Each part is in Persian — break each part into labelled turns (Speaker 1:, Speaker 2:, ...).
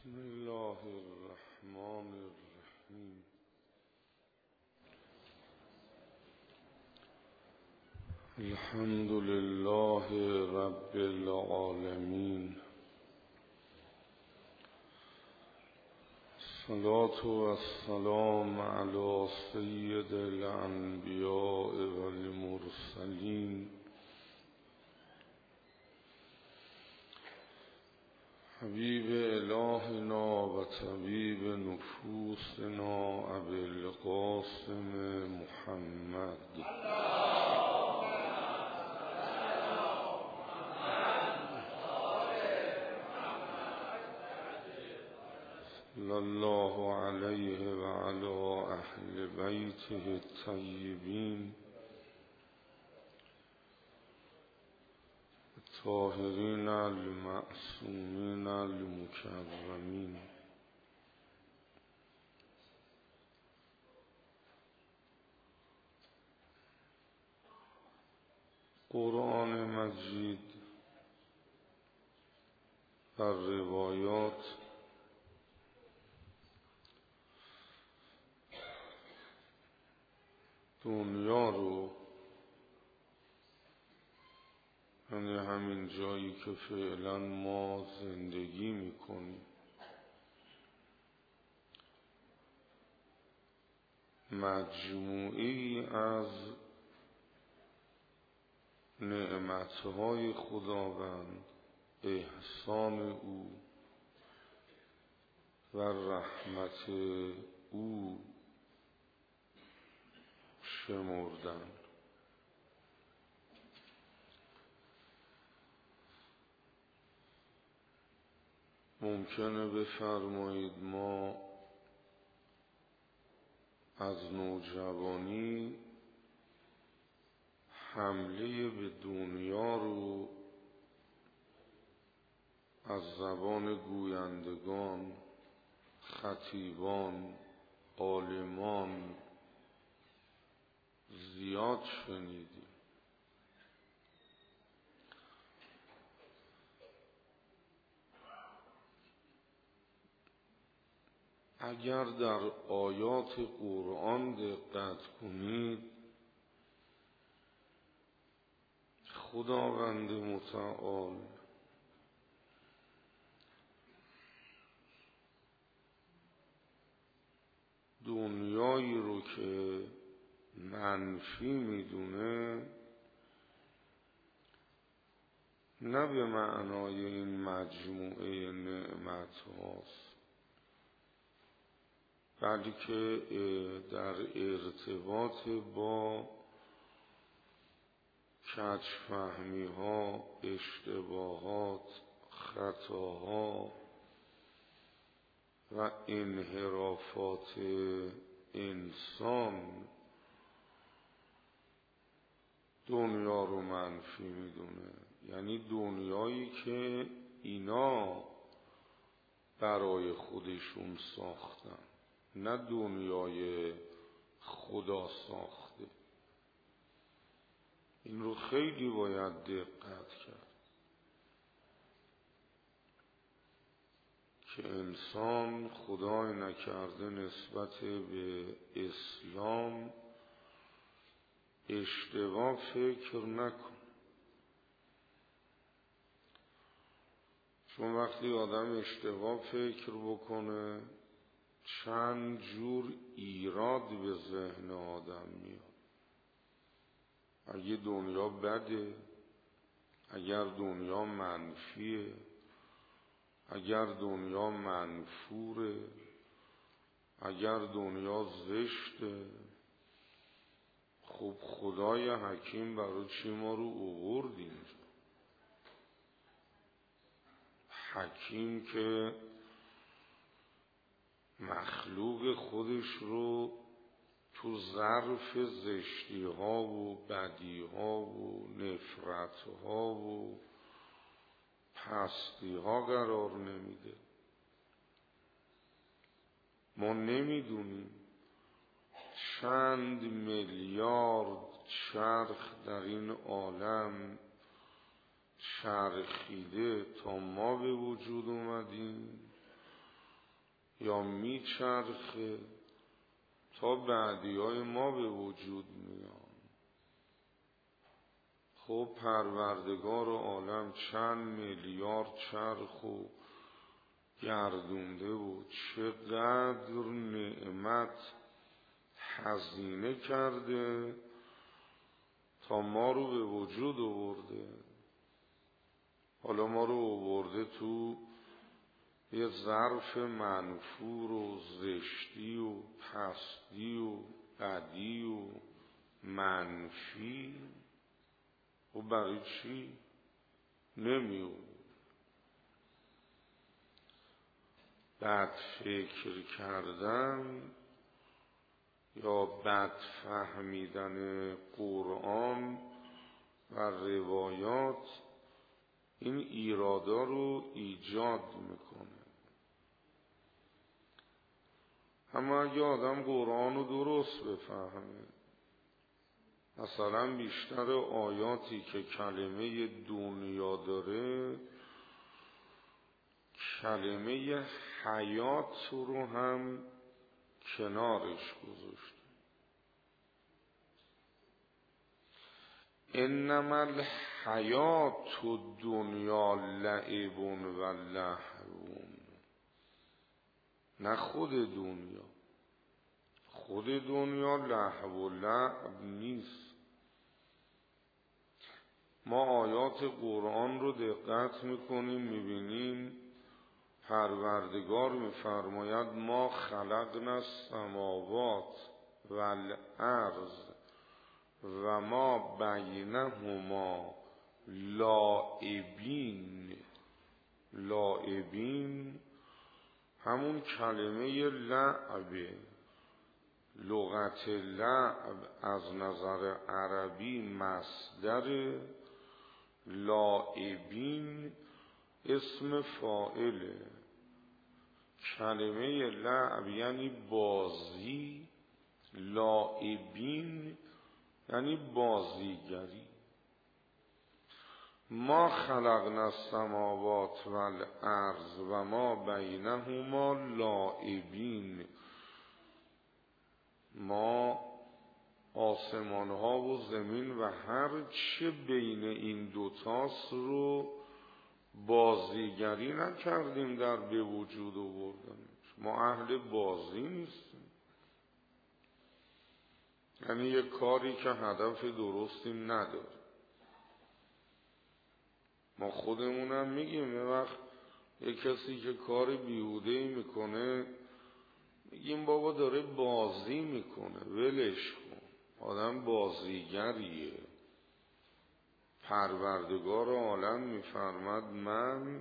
Speaker 1: بسم الله الرحمن الرحیم. الحمد لله رب العالمین. الصلاة والسلام علی سید الانبیاء والمرسلین حبیب الهنا و طبیب نفوسنا ابی القاسم محمد صلی الله علیه و علی اهل بیته الطیبین الطاهرین المعصومین المکرمین. قرآن مجید در روایات دنیا رو، یعنی همین جایی که فعلا ما زندگی میکنیم، مجموعی از نعمتهای خداوند، احسان او و رحمت او شمردن. ممکنه بفرمایید ما از نوجوانی حمله به دنیا رو از زبان گویندگان، خطیبان، عالمان زیاد شنیدیم. اگر در آیات قرآن دقت کنید، خداوند متعال دنیایی رو که منفی میدونه، نه به معنای این مجموعه نعمت هاست، بلکه در ارتباط با کج‌فهمی ها، اشتباهات، خطاها و انحرافات انسان دنیا رو منفی میدونه. یعنی دنیایی که اینا برای خودشون ساختن، نه دنیای خدا ساخته. این رو خیلی باید دقت کرد که انسان خدای نکرده نسبت به اسلام اشتباه فکر نکن. چون وقتی آدم اشتباه فکر بکنه، چند جور ایراد به ذهن آدم میاد. اگه دنیا بده، اگر دنیا منفیه، اگر دنیا منفوره، اگر دنیا زشته، خب خدای حکیم برای چی ما رو آورد اینجا؟ حکیم که مخلوق خودش رو تو ظرف زشتی ها و بدی ها و نفرت ها و پستی ها قرار نمیده. ما نمیدونیم چند میلیارد چرخ در این عالم چرخیده تا ما به وجود اومدیم یا میچرخه تا بعدیای ما به وجود میان. خب پروردگار عالم چند میلیارد چرخ و گردونده و چقدر نعمت هزینه کرده تا ما رو به وجود آورده. حالا ما رو آورده تو یه ظرف منفور و زشتی و پستی و بدی و منفی. و برای چی؟ نمی‌آورد. بد فکر کردن یا بد فهمیدن قرآن و روایات این ایرادا رو ایجاد میکنه. اما اگه آدم قرآن رو درست بفهمه، مثلا بیشتر آیاتی که کلمه دنیا داره کلمه حیات رو هم کنارش گذاشته. انما الحیات الدنیا لعب و لهو. نه خود دنیا، خود دنیا لهو و لعب نیست. ما آیات قرآن رو دقت میکنیم میبینیم پروردگار میفرماید ما خلقنا السماوات والارض و ما بینهما لاعبین. لاعبین همون کلمه لعبه. لغت لعب از نظر عربی مصدر، لاعبین اسم فاعله. کلمه لعب یعنی بازی، لاعبین یعنی بازیگری. ما خلقنا السماوات والارض و ما بینهما لاعبین. ما آسمان ها و زمین و هر چه بین این دوتاست رو بازیگری نکردیم در به وجود آوردنش. ما اهل بازی نیستیم. یعنی یک کاری که هدف درستی نداره. ما خودمونم میگیم یه وقت یک کسی که کار بیهوده‌ای میکنه میگیم بابا داره بازی میکنه، ولش کن، آدم بازیگریه. پروردگار عالم میفرماد من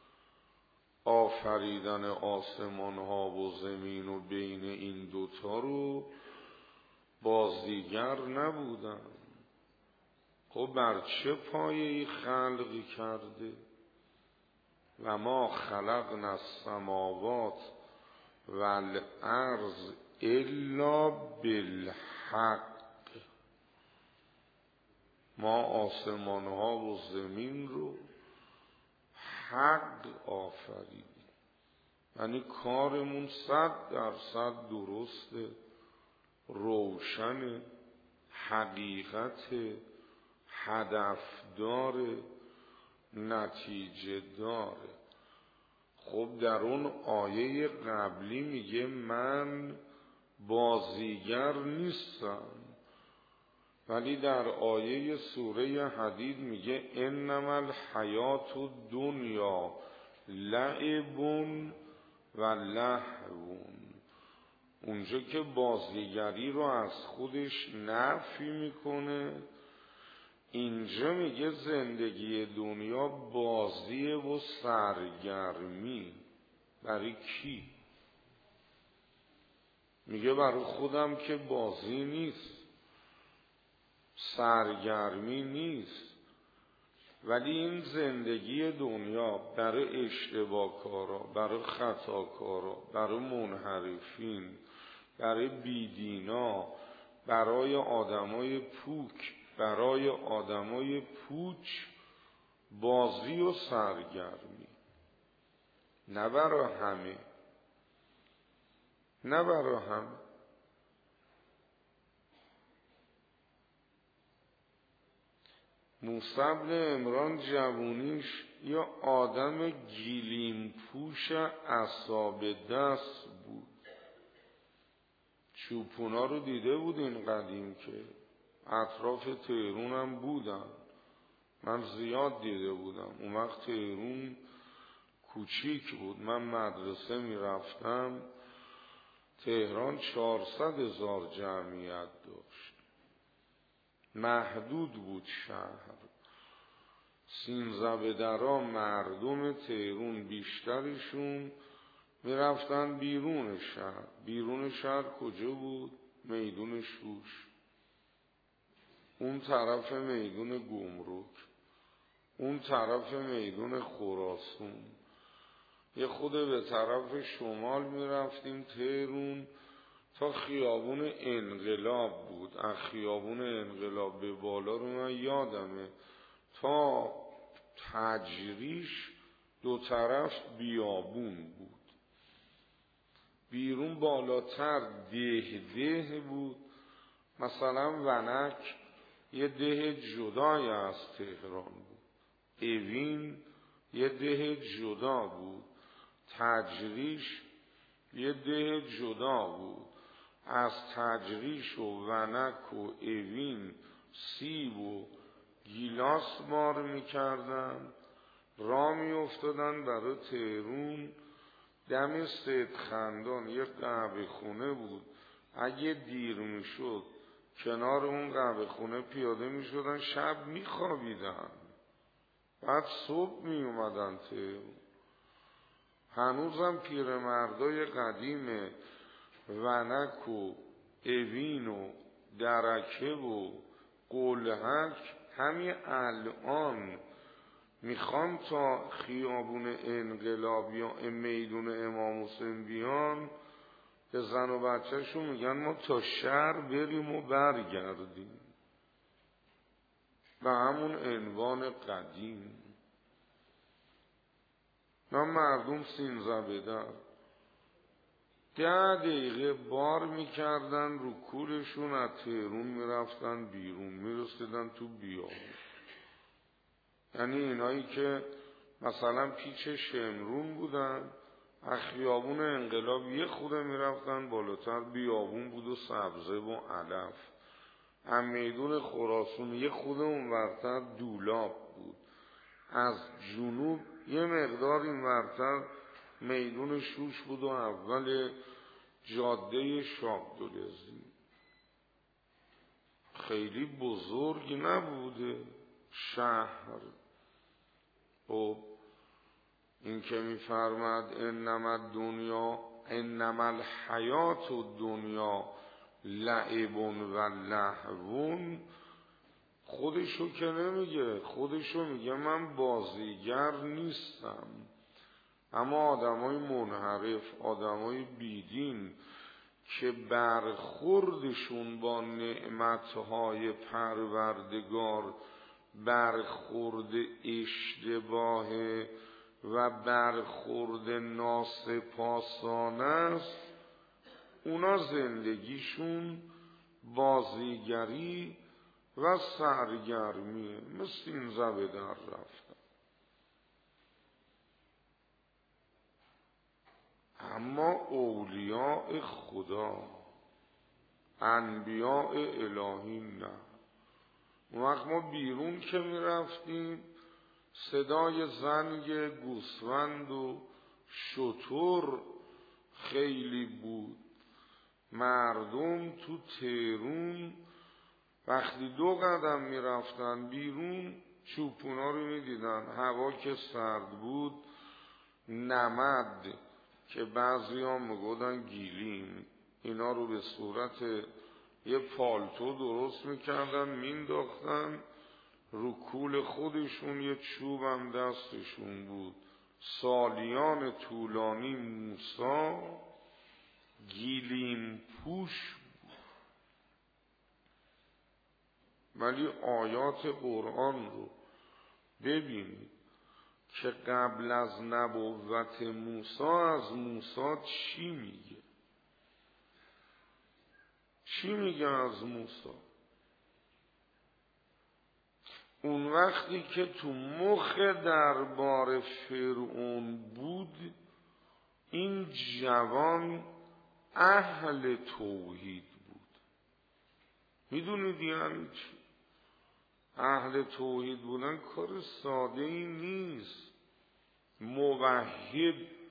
Speaker 1: آفریدن آسمان ها و زمین و بین این دوتا رو بازیگر نبودم. خب بر چه پایه‌ای خلقی کرده؟ و ما خلقنا السماوات والارض الا بالحق. ما آسمان ها و زمین رو حق آفریدیم. یعنی کارمون 100% درسته، روشن، حقیقت، هدف داره، نتیجه داره. خب در اون آیه قبلی میگه من بازیگر نیستم، ولی در آیه سوره حدید میگه انما الحیات الدنیا لعب و لهو. اونجا که بازیگری رو از خودش نفی میکنه، اینجا میگه زندگی دنیا بازیه و سرگرمی. برای کی؟ میگه برای خودم که بازی نیست، سرگرمی نیست. ولی این زندگی دنیا برای اشتباه کارا، برای خطاکارا، برای منحرفین، برای بیدینا، برای آدمای پوک، برای آدمای پوچ بازی و سرگرمی، نه برای همه. نه برای هم. موسی بن عمران جوونیش یا آدم گیلیم پوش عصاب دست بود. چوپونا رو دیده بود این قدیم که اطراف تهرون هم بودن، من زیاد دیده بودم. اون وقت تهرون کوچیک بود، من مدرسه می رفتم، تهران 400,000 جمعیت داشت، محدود بود شهر. سینزبدرا مردم تهرون بیشترشون می رفتن بیرون شهر. بیرون شهر کجا بود؟ میدون شوش، اون طرف میدون گمرک، اون طرف میدون خراسان. یه خود به طرف شمال می رفتیم تهرون تا خیابون انقلاب بود. از خیابون انقلاب به بالا رو من یادمه تا تجریش دو طرف بیابون بود. بیرون بالاتر ده بود. مثلا ونک یه ده جدای از تهران بود، اوین یه ده جدا بود، تجریش یه ده جدا بود. از تجریش و ونک و اوین سیب و گیلاس بار میکردن، راه میافتادن برای تهرون. دم سید خندان یه قهوه خونه بود، اگه دیر میشد کنار اون قهوه خونه پیاده میشدن، شب میخوابیدن، بعد صبح میومدن تهرون. هنوزم پیرمردای قدیم ونک و اوین و درکه و قلهک همین الان میخوان تا خیابون انقلاب یا میدون امام حسین بیان، به زن و بچه‌شون میگن ما تا شهر بریم و برگردیم به همون عنوان قدیم. من مردم سینزبدر 10 دقیقه بار میکردن رو کولشون، از تهرون میرفتن بیرون، میرسیدن تو بیابون. یعنی اینایی که مثلا پیچ شمرون بودن، از خیابون انقلاب یه خوده میرفتن بالاتر، بیابون بود و سبزه و علف. از میدون خراسان یه خوده اونورتر دولاب بود. از جنوب یه مقدار اینورتر میدون شوش بود و اول جاده شابدولزی. خیلی بزرگ نبوده شهر. خب این که میفرماد انما الحیات الدنیا لعب و لهو، خودشو که نمیگه، خودشو میگه من بازیگر نیستم. اما آدمای منحرف، آدمای بیدین که برخوردشون با نعمتهای پروردگار برخورد اشتباهه و برخورد ناسپاسانه است، اونا زندگیشون بازیگری و سرگرمیه. مثل این زبدر رفتن. اما اولیاء خدا، انبیاء الهی نه. اون وقت ما بیرون که می رفتیم صدای زنگ گوسفند و شتر خیلی بود. مردم تو تهرون وقتی 2 قدم می رفتن بیرون چوپونا رو می دیدن. هوا که سرد بود، نمد که بعضی ها می گفتن گیلیم، اینا رو به صورت یه پالتو درست می کردن، می انداختن رو کول خودشون. یه چوبم دستشون بود. سالیان طولانی موسی گیلیم پوش بود. ولی آیات قرآن رو ببینید که قبل از نبوت موسی از موسی چی میگه. چی میگه از موسی؟ اون وقتی که تو مخ دربار فرعون بود این جوان اهل توحید بود. میدونید یعنی چی؟ اهل توحید بودن کار ساده ای نیست. موحد بود.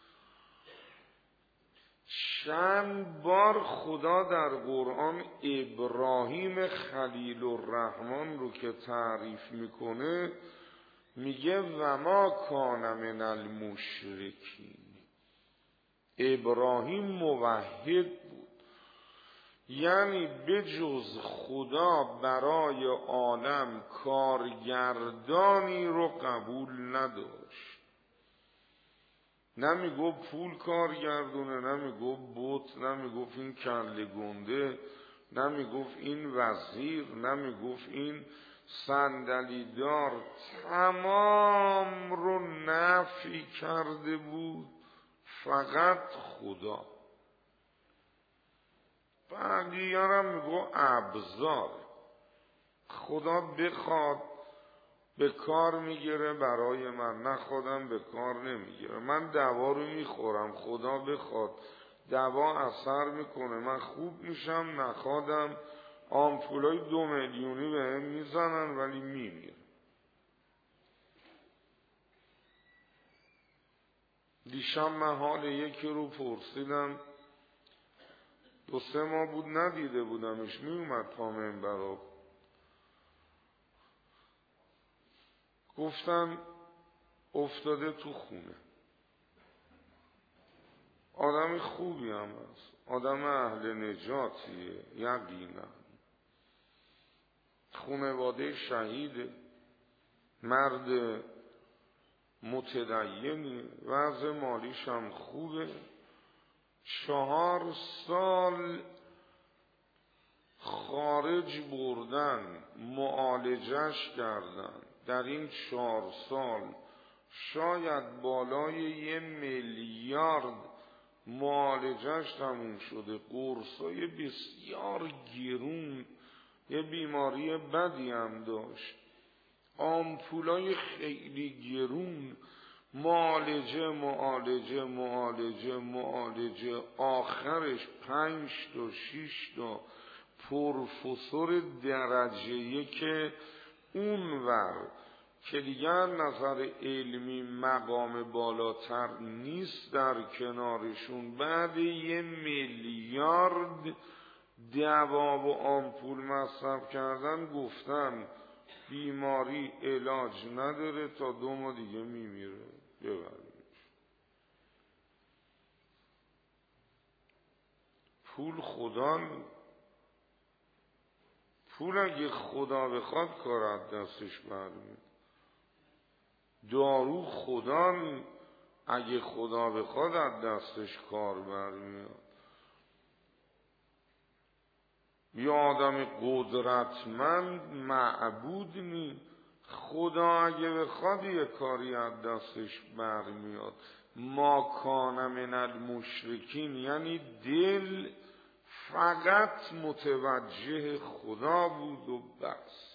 Speaker 1: چند بار خدا در قرآن ابراهیم خلیل الرحمن رو که تعریف میکنه میگه و ما کان من المشرکین. ابراهیم موحد بود، یعنی بجز خدا برای عالم کارگردانی رو قبول نداشت. نمیگفت پول کارگردونه، نمیگفت بت، نمیگفت این کله گنده، نمیگفت این وزیر، نمیگفت این صندلیدار. تمام رو نفی کرده بود، فقط خدا. بقیه هم میگو ابزار. خدا بخواد به کار میگیره برای من، نه خودم به کار نمیگیره. من دوا رو میخورم، خدا بخواد دوا اثر میکنه، من خوب میشم، نخوادم آمپولای 2 میلیونی به هم میزنن ولی میمیرم. دیشب من حال یکی رو پرسیدم، 2-3 ماه بود ندیده بودمش، میومد پا منبر. گفتن افتاده تو خونه. آدم خوبی هم هست، آدم اهل نجاتیه یقینا، خانواده شهیده، مرد متدینی، وضع مالیش هم خوبه. 4 سال خارج بردن، معالجش کردن. در این 4 سال شاید بالای 1 میلیارد معالجش تموم شده. قرصای بسیار گرون، یه بیماری بدی هم داشت، آمپولای خیلی گرون، معالجه معالجه معالجه معالجه، آخرش 5 تا 6 تا پروفسور درجه 1 اونور که دیگر نظر علمی مقام بالاتر نیست در کنارشون، بعد 1 میلیارد دوا و آمپول مصرف کردن گفتن بیماری علاج نداره، تا 2 ماه دیگه میمیره، ببریش. پول خدا، پول اگه خدا بخواد کار از دستش برمیاد. دارو خدا، اگه خدا بخواد از دستش کار برمیاد. یا آدم قدرتمند معبود نی، خدا اگه بخواد یه کاری از دستش برمیاد. ما کان من المشرکین، یعنی دل فقط متوجه خدا بود و بس.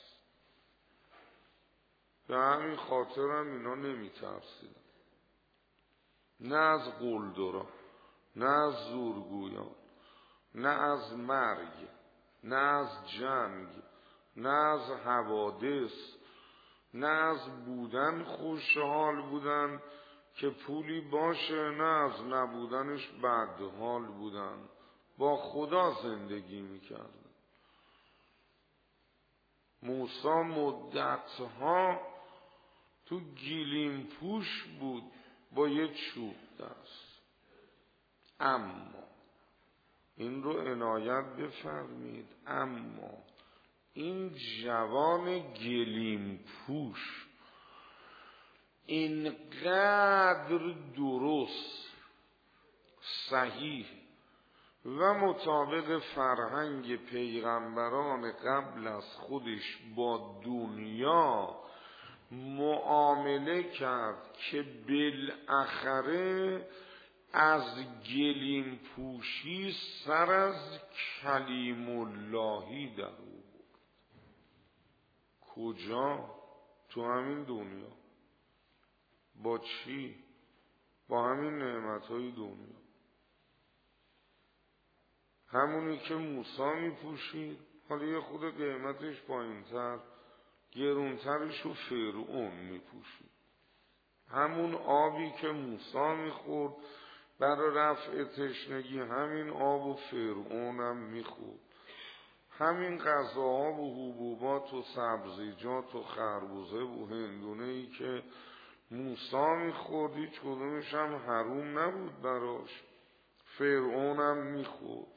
Speaker 1: به همین خاطر هم اینا نمی ترسیدن، نه از قلدران، نه از زورگویان، نه از مرگ، نه از جنگ، نه از حوادث، نه از بودن خوشحال بودن که پولی باشه، نه از نبودنش بدحال بودن. با خدا زندگی میکردن. موسی مدتها تو گلیم پوش بود با یه چوب دست. اما این رو عنایت بفرمید، اما این جوان گلیم پوش اینقدر درست، صحیح و مطابق فرهنگ پیغمبران قبل از خودش با دنیا معامله کرد که بالاخره از گلیم پوشی سر از کلیم اللهی در او. کجا؟ تو همین دنیا. با چی؟ با همین نعمتهای دنیا. همونی که موسی میپوشید، حالا یه خود قیمتش پایینتر، گرونترش رو فرعون میپوشید. همون آبی که موسی میخورد برای رفع تشنگی، همین آب و فرعون هم میخورد. همین غذاها و حبوبات و سبزیجات و خربوزه و هندونه‌ای که موسی میخورد هیچ کدومش هم حروم نبود براش، فرعون هم میخورد.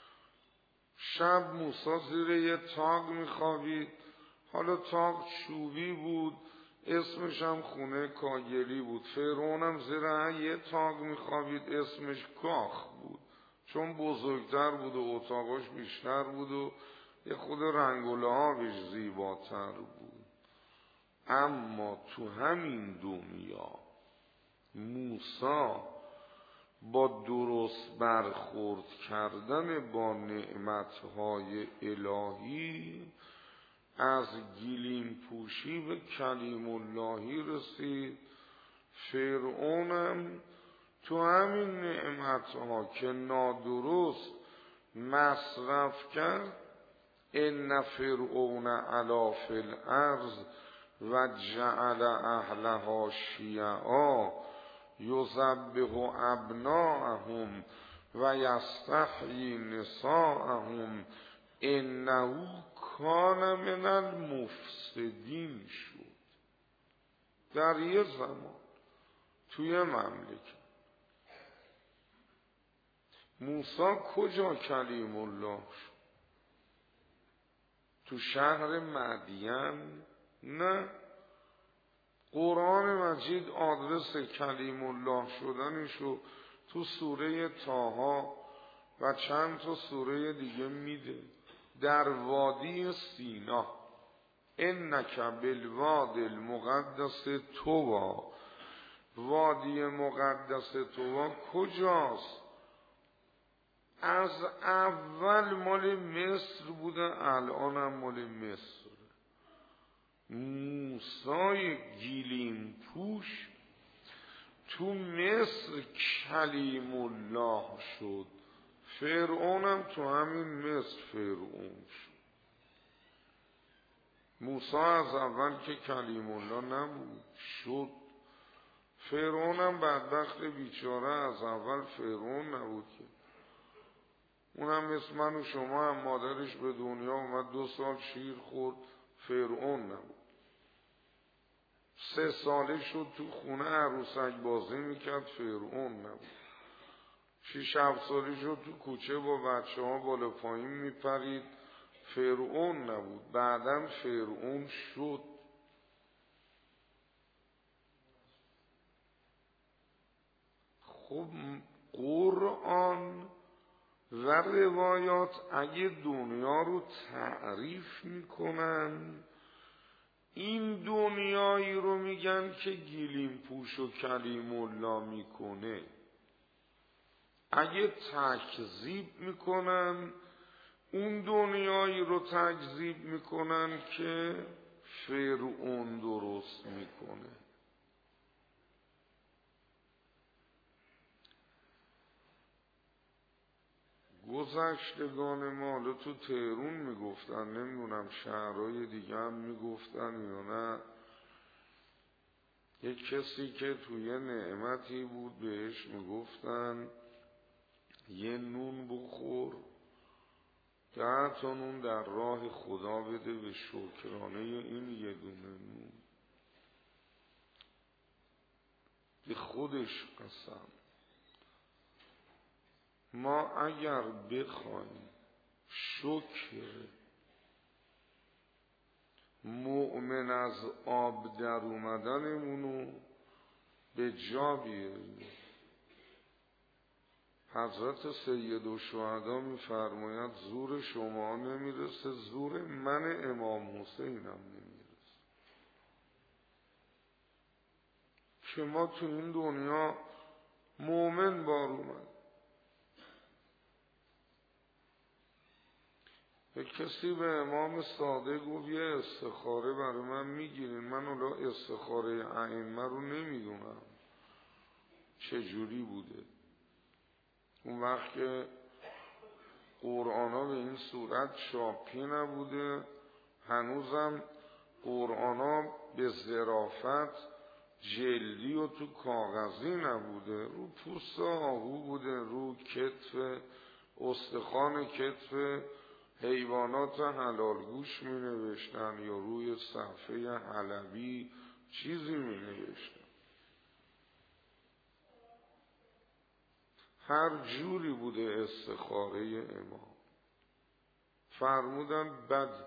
Speaker 1: شب موسی زیر یه تاق میخوابید، حالا تاق چوبی بود، اسمش هم خونه کاگلی بود. فرعون هم زیر یه تاق میخوابید، اسمش کاخ بود، چون بزرگتر بود و اتاقاش بیشتر بود و یه خود رنگ و لعابش زیباتر بود. اما تو همین دنیا موسی با درست برخورد کردن با نعمتهای الهی از گلیم پوشی به کلیم اللهی رسید. فرعونم تو همین نعمتها که نادرست مصرف کرد، ان فرعون علا فی الارض و جعل اهلها شیعا یذبح ابناءهم و یستحیی نساءهم انه کان من المفسدین شد. در یه زمان توی مملکت موسی کجا کلیم الله شد؟ تو شهر مدین؟ نه، قرآن مجید آدرس کلیم الله شدنشو تو سوره طه و چند تا سوره دیگه میده. در وادی سینا، انک بالواد المقدس طوی. وادی مقدس طوی کجاست؟ از اول مال مصر بوده، الان هم مال مصر. موسی گلیم پوش تو مصر کلیم الله شد. فرعون هم تو همین مصر فرعون شد. موسی از اول که کلیم الله نبود، شد. فرعون هم بدبخت بیچاره از اول فرعون نبود که. اونم مثل من و شما هم مادرش به دنیا اومد 2 سال شیر خورد، فرعون نبود. 3 ساله شد تو خونه عروسک بازی میکرد، فرعون نبود. 6-7 ساله شد تو کوچه با بچه ها بالا پایین میپرید، فرعون نبود. بعدم فرعون شد. خب قرآن و روایات اگه دنیا رو تعریف میکنن، این دنیایی رو میگن که گلیم پوش و کلیم الله میکنه. اگه تکذیب میکنن، اون دنیایی رو تکذیب میکنن که فرعون درست میکنه. گذشتگان ما حالا تو تهرون میگفتن، نمیدونم شهرهای دیگه هم میگفتن یا نه، یک کسی که توی نعمتی بود بهش میگفتن یه نون بخور 10 تا نون در راه خدا بده به شکرانه این یه دونه نون. به خودش قسم، ما اگر بخوایم شکر مؤمن از آب در اومدنمونو به جا بیاریم، حضرت سیدالشهدا میفرماید زور شما نمیرسه، زور من امام حسینم نمیرسه. که ما تو این دنیا مؤمن مؤمن بار اومد. کسی به امام صادق گفت یه استخاره برای من میگیرین، من اولا استخاره ائمه رو نمیدونم چجوری بوده. اون وقت که قرآن ها به این صورت چاپی نبوده، هنوزم قرآن ها به ظرافت جلدی و تو کاغذی نبوده، رو پوست آهو بوده، رو کتف استخوان کتف حیوانات حلالگوش می نوشتن یا روی صفحه حلبی چیزی می نوشتن. هر جوری بوده استخاره امام. فرمودن بد.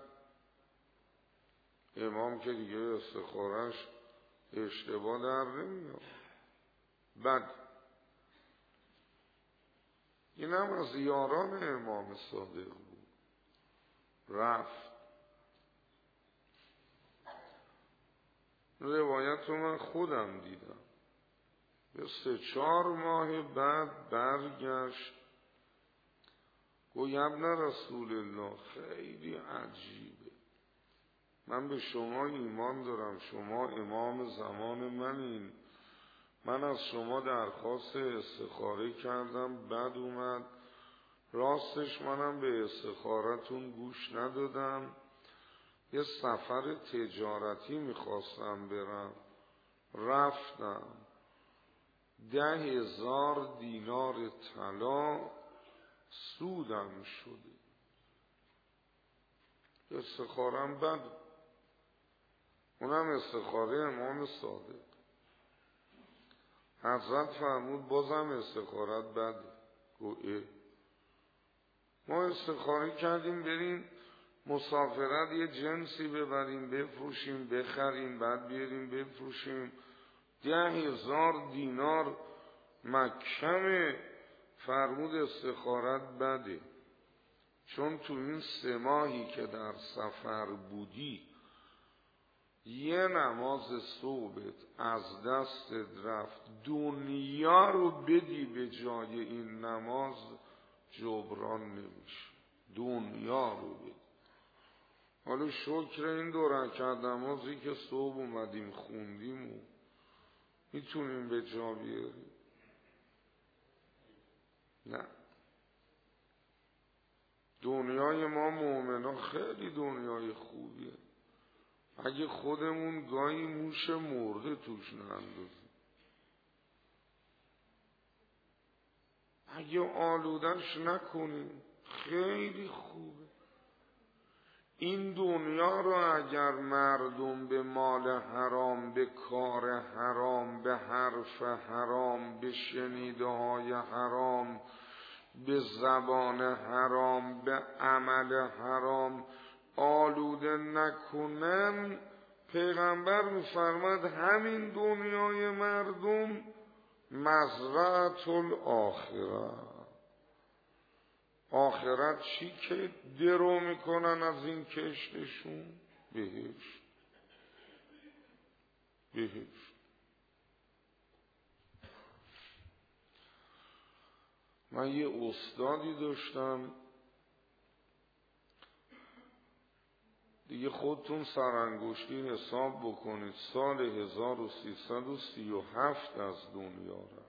Speaker 1: امام که دیگه استخارش اشتباه در نمیاد. بد. اینم از یاران امام صادق بود. رفت. روایت رو من خودم دیدم. به 3-4 ماه بعد برگشت گوی ابن رسول الله خیلی عجیبه، من به شما ایمان دارم، شما امام زمان منین، من از شما درخواست استخاره کردم بد اومد، راستش منم به استخارتون گوش ندادم، یه سفر تجارتی میخواستم برم، رفتم 10,000 دینار طلا سودم شده. استخارم بد. اونم استخاره امام صادق. حضرت فرمود بازم استخارت بد. گوه ما استخاره کردیم بریم مسافرت یه جنسی ببریم بفروشیم بخریم بعد بیاریم بفروشیم، 10,000 دینار مکمه. فرمود استخارت بده، چون تو این 3 ماهی که در سفر بودی یه نماز صبحت از دستت رفت، دنیا رو بدی به جای این نماز جبران نمیشه، دنیا رو بدی. حالا شکر این 2 رکعت نمازی که صبح اومدیم خوندیم و میتونیم به جا بیاریم. نه، دنیای ما مومنا خیلی دنیای خوبیه. اگه خودمون گاهی موش مرده توش نندازیم، اگه آلودش نکنیم خیلی خوبه. این دنیا رو اگر مردم به مال حرام، به کار حرام، به حرف حرام، به شنیده های حرام، به زبان حرام، به عمل حرام آلوده نکنن، پیغمبر می‌فرماد همین دنیای مردم مزرعة الاخره. آخرت چی که درو میکنن از این کشتشون؟ بهشت. بهشت. من یه استادی داشتم، دیگه خودتون سرانگشتی حساب بکنید، سال 1337 از دنیا رفت.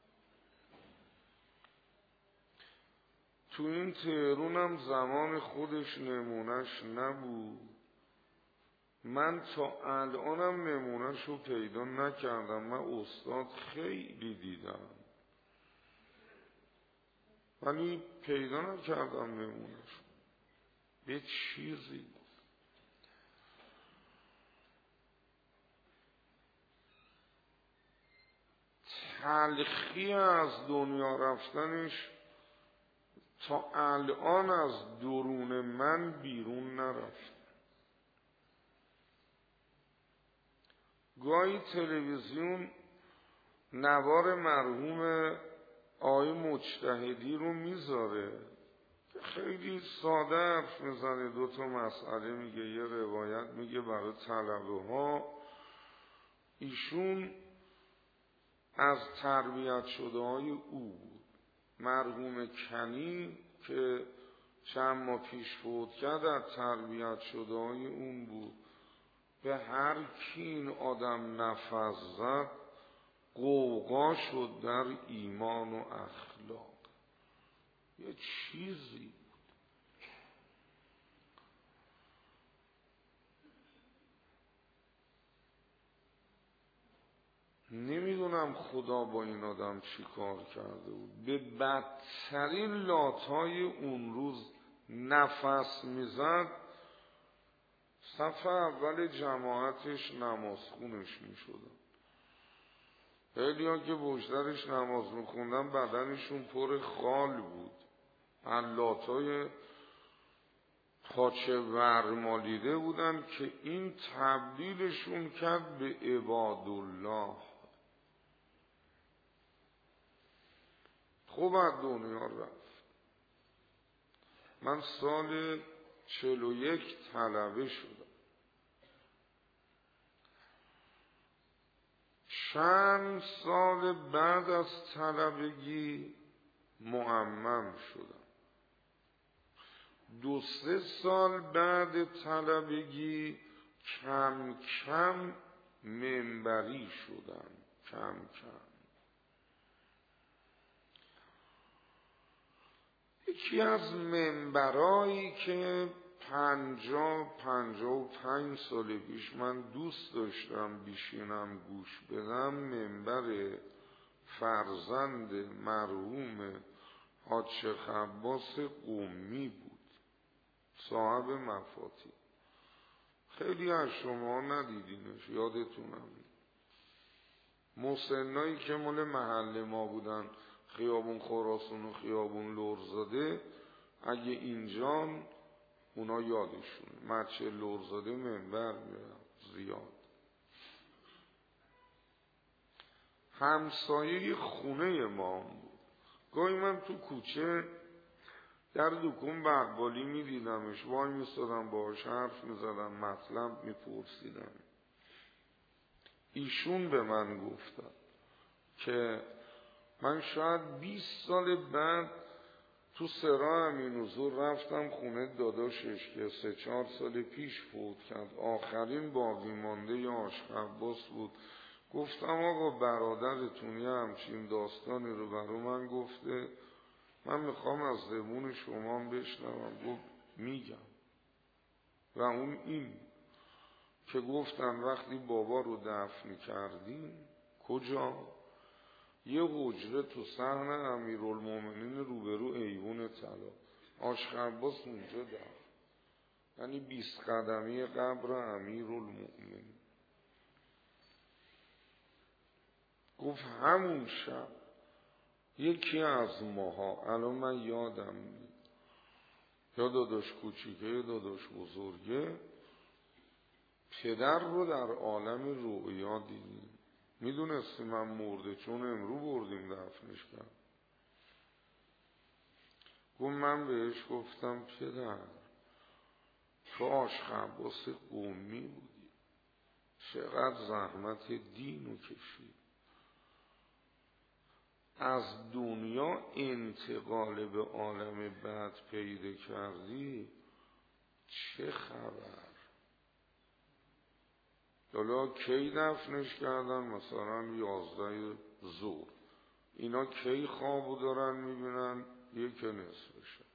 Speaker 1: تو این تهرونم زمان خودش نمونش نبود. من تا الانم نمونش رو پیدا نکردم. من استاد خیلی دیدم ولی پیدا نکردم نمونش به چیزی. تلخی از دنیا رفتنش تا الان از درون من بیرون نرفت. گاهی تلویزیون نوار مرحوم آقای مجتهدی رو میذاره، خیلی ساده حرف میزنه، 2 تا مسئله میگه، یه روایت میگه برای طلبه ها. ایشون از تربیت شده های او بود. مرحوم کنی که چند ماه پیش فوت کرد از تربیت شده های اون بود. به هر کی این آدم نفس زد غوغا شد در ایمان و اخلاق. یه چیزی نمیدونم خدا با این آدم چی کار کرده بود. به بدترین لاتهای اون روز نفس میزد، صف اول جماعتش نمازخونش میشدن. خیلی ها که پشترش نماز میخوندن بدنشون پر خال بود. لاتهای پاچه ورمالیده بودن که این تبدیلشون کرد به عبادالله. خوب از دنیا رفت. من سال 41 طلبه شدم. چند سال بعد از طلبگی معمم شدم. 2-3 سال بعد طلبگی کم کم منبری شدم. کم کم یکی از منبرایی که 55 سال پیش من دوست داشتم بشینم گوش بدم، منبر فرزند مرحوم حاج شیخ عباس قمی بود، صاحب مفاتیح. خیلی از شما ندیدینش، یادتونم مسنایی که مال محل ما بودن، خیابون خراسان و خیابون لرزاده، اگه اینجان اونا یادشونه. مچه لرزاده منبر میرم زیاد. همسایه خونه ما بود. گاهی من تو کوچه در دکون بقالی میدیدمش، وای میستادم باهاش حرف میزدم، مطلب میپرسیدم. ایشون به من گفتن که من شاید 20 سال بعد تو سرا امین حضور رفتم خونه داداشش که 3-4 سال پیش فوت کرد. آخرین باقی مانده ی عاشق عباس بود. گفتم آقا برادرتون یه همچین داستانی رو برای من گفته، من میخوام از زبون شما بشنوم. گفت میگم. و اون این که گفتن وقتی بابا رو دفن کردیم کجا؟ یه حجره تو صحن امیرالمومنین روبرو ایوون طلا. عاشق عباس اونجا دفن، یعنی 20 قدمی قبر امیرالمومنین. گفت همون شب یکی از ماها، الان من یادم نید، یا داداش کوچیکه یا داداش بزرگه، پدر رو در عالم رؤیا دیدیم. میدونستی من مرده، چون امرو بردیم دفنش کرد. گفت من بهش گفتم پدر تو عاشق عباس قمی بودی، چقدر زحمت دینو کشید، از دنیا انتقال به عالم بعد پیدا کردی، چه خبر؟ حالا کی دفنش کردن؟ مثلا 11 ظهر. اینا کی خوابو دارن میبینن؟ 1 نصف شب.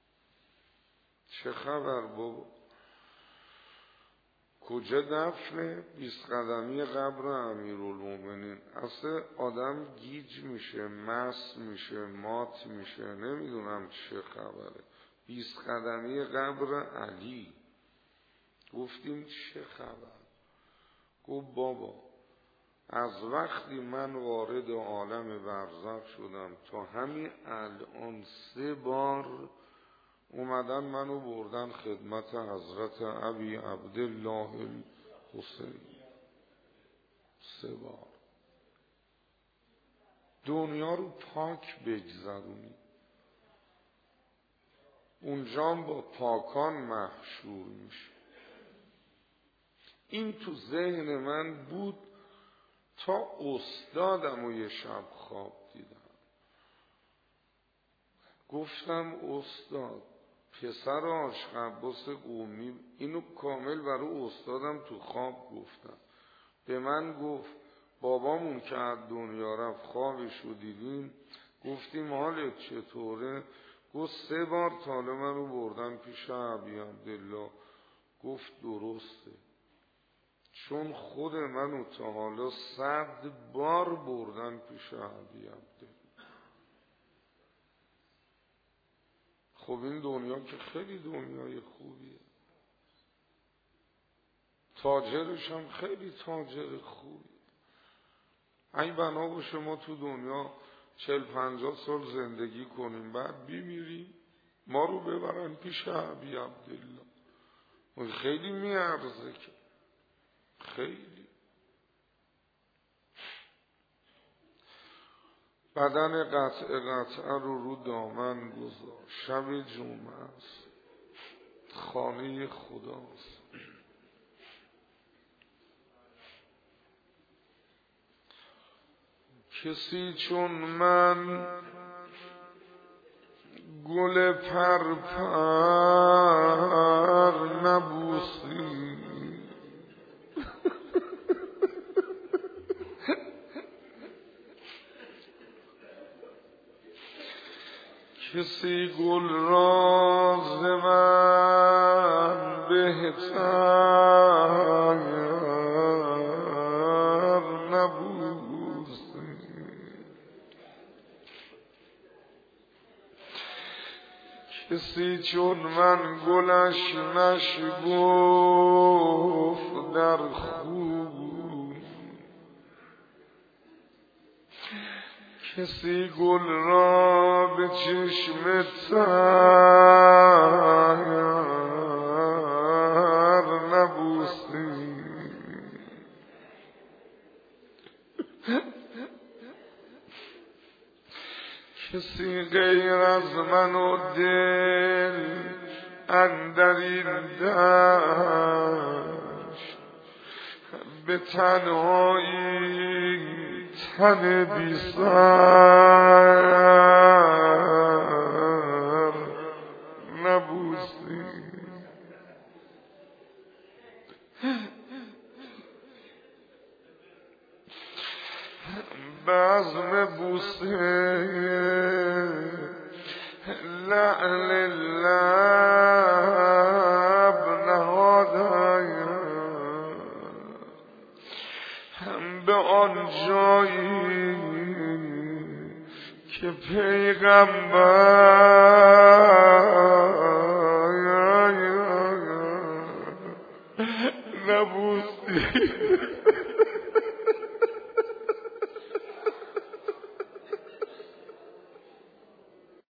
Speaker 1: چه خبر بابا؟ کجا دفنه؟ 20 قدمی قبر امیرالمومنین. اصلا آدم گیج میشه، مست میشه، مات میشه، نمیدونم چه خبره. 20 قدمی قبر علی. گفتیم چه خبر؟ گفت بابا از وقتی من وارد عالم برزخ شدم تا همین الان 3 بار اومدن منو بردن خدمت حضرت ابی عبدالله الحسین. 3 بار. دنیا رو پاک بگذرونی، اونجا با پاکان محشور میشه. این تو ذهن من بود تا استادم و یه شب خواب دیدم. گفتم استاد پسر آشق عباس قمی، اینو کامل برای استادم تو خواب گفتم. به من گفت بابامون که از دنیا رفت خوابشو دیدیم، گفتیم حالت چطوره؟ گفت 3 بار تاله منو بردن پیش عبی عبدالله. گفت درسته، چون خود منو تا حالا 100 بار بردن پیش عبی عبدالله. خب این دنیا که خیلی دنیای خوبیه، تاجرش هم خیلی تاجر خوبیه. این بنا باشه ما تو دنیا 40-50 سال زندگی کنیم، بعد بمیریم ما رو ببرن پیش عبی عبدالله. خیلی میارزه که خیلی. بدن قطعه رو دامن گذار، شب جمعه است، خانه خداست. کسی چون من گل پرپر نبوسی، کسی گل راز من بهتر نبوسی. کسی چون من گلش نشگفت در خوب، کسی گل را به چشم تر نبوسی. کسی غیر از من و دل اندر این دشت به تنهایی تن بی سر نبوسی. بزم بوسه لعل لب نهادم به آن جایی که پیغمبر نبوسی.